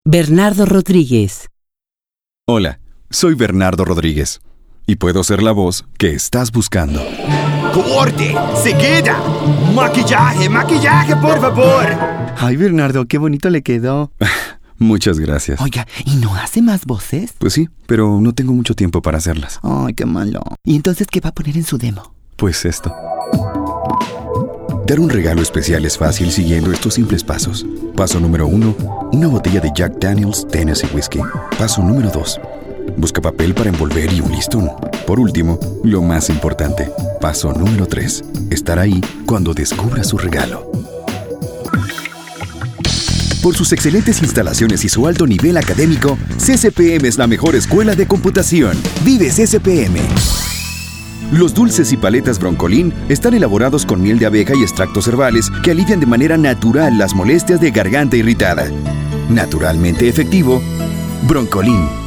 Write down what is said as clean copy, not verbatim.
Bernardo Rodríguez. Hola, soy Bernardo Rodríguez y puedo ser la voz que estás buscando. ¡Corte! ¡Seguida! ¡Maquillaje, por favor! Ay, Bernardo, qué bonito le quedó. Muchas gracias. Oiga, ¿y no hace más voces? Pues sí, pero no tengo mucho tiempo para hacerlas. Ay, qué malo. ¿Y entonces qué va a poner en su demo? Pues esto. Dar un regalo especial es fácil siguiendo estos simples pasos. Paso número 1, una botella de Jack Daniel's Tennessee Whiskey. Paso número 2, busca papel para envolver y un listón. Por último, lo más importante, paso número 3, estar ahí cuando descubra su regalo. Por sus excelentes instalaciones y su alto nivel académico, CCPM es la mejor escuela de computación. ¡Vive CCPM! Los dulces y paletas Broncolín están elaborados con miel de abeja y extractos herbales que alivian de manera natural las molestias de garganta irritada. Naturalmente efectivo, Broncolín.